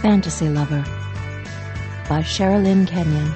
Fantasy Lover by Sherilyn Kenyon.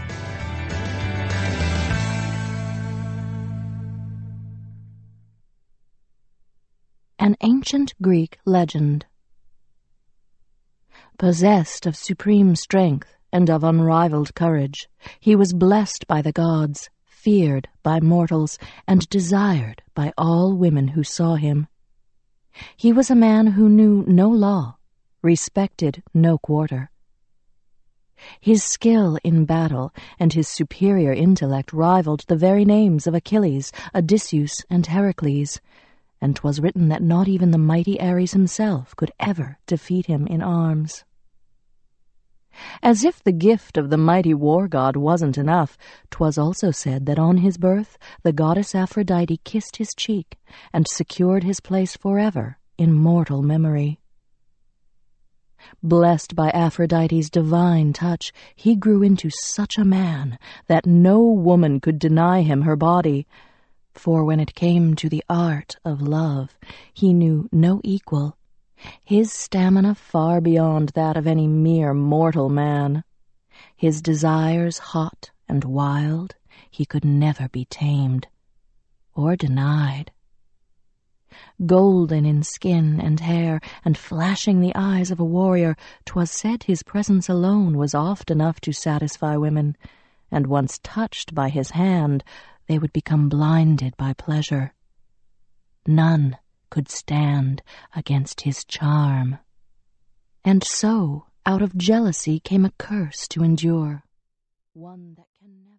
An ancient Greek legend. Possessed of supreme strength and of unrivaled courage, he was blessed by the gods, feared by mortals, and desired by all women who saw him. He was a man who knew no law, respected no quarter. His skill in battle and his superior intellect rivaled the very names of Achilles, Odysseus, and Heracles, and 'twas written that not even the mighty Ares himself could ever defeat him in arms. As if the gift of the mighty war god wasn't enough, 'twas also said that on his birth the goddess Aphrodite kissed his cheek and secured his place forever in mortal memory. Blessed by Aphrodite's divine touch, he grew into such a man that no woman could deny him her body, for when it came to the art of love, he knew no equal, his stamina far beyond that of any mere mortal man. His desires hot and wild, he could never be tamed or denied. Golden in skin and hair, and flashing the eyes of a warrior, 'twas said his presence alone was oft enough to satisfy women, and once touched by his hand, they would become blinded by pleasure. None could stand against his charm. And so, out of jealousy came a curse to endure, one that can never